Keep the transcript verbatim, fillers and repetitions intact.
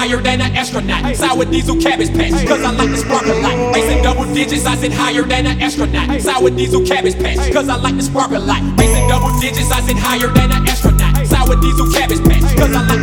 higher than an astronaut. Sour diesel cabbage patch, cause I like to spark a lot. Racing double digits, I said higher than an astronaut. Sour diesel cabbage patch, cause I like to spark a lot. Racing double digits, I said higher than an astronaut. Sour diesel cabbage patch, cause I like